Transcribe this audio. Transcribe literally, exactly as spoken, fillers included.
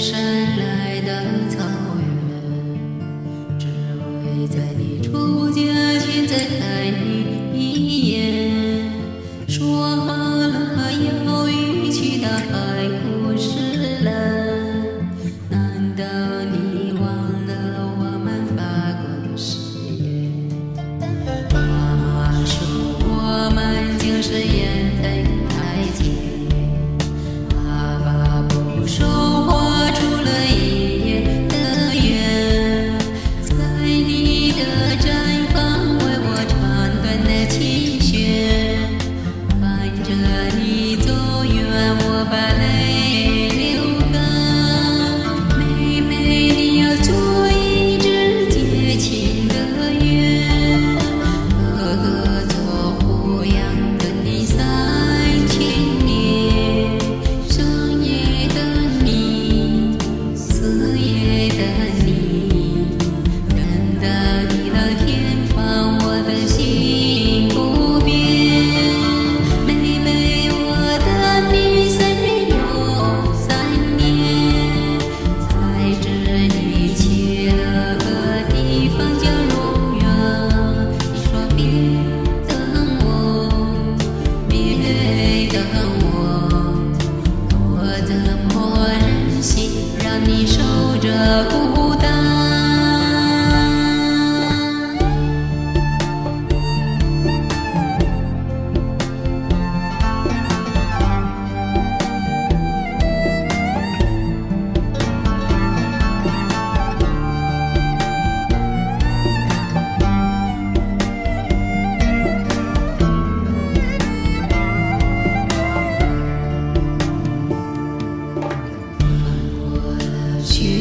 山来的草原，只为在你出家前再看你一眼。说好了要一起到海枯石烂，难道你忘了我们发过的誓言？妈妈说我们竟是眼泪太甜。爸爸不说话，除了一夜的缘，在你的毡房为我长短的琴弦，看着你走远，我把泪流干。妹妹，你要做一只结情的鸢，哥哥做胡杨跟你三千年。生夜等你，死也等你，等到地老天荒，我的心不变。妹妹，我等你三年又三年，才知你去了个地方叫永远。你说别等我，别等我，我怎么忍心让你守着孤单？翻过了雪